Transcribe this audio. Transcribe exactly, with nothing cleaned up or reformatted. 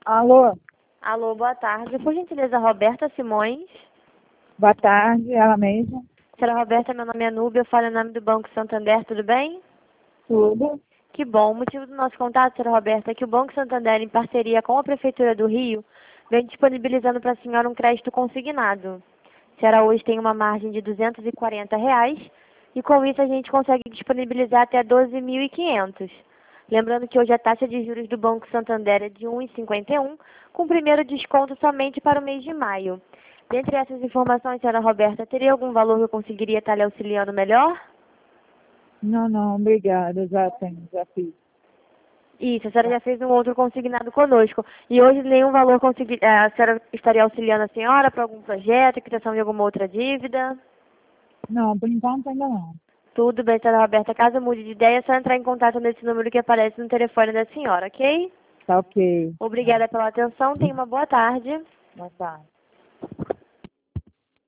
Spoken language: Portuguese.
Alô, Alô, boa tarde. Por gentileza, Roberta Simões. boa tarde, ela mesma. Senhora Roberta, meu nome é Núbia, eu falo em nome do Banco Santander, tudo bem? Tudo. Que bom. O motivo do nosso contato, senhora Roberta, é que o Banco Santander, em parceria com a Prefeitura do Rio, vem disponibilizando para a senhora um crédito consignado. A senhora hoje tem uma margem de duzentos e quarenta reais e com isso a gente consegue disponibilizar até doze mil e quinhentos. Lembrando que hoje a taxa de juros do Banco Santander é de um vírgula cinquenta e um, com o primeiro desconto somente para o mês de maio. Dentre essas informações, senhora Roberta, teria algum valor que eu conseguiria estar lhe auxiliando melhor? Não, não, obrigada, já tenho, já fiz. Isso, a senhora já fez um outro consignado conosco. E hoje nenhum valor consegui... eh, a senhora estaria auxiliando a senhora para algum projeto, quitação de alguma outra dívida? Não, por enquanto ainda não. Tudo bem, senhora Roberta. Caso mude de ideia, é só entrar em contato nesse número que aparece no telefone da senhora, ok? Tá ok. Obrigada pela atenção. Tenha uma boa tarde. Boa tarde.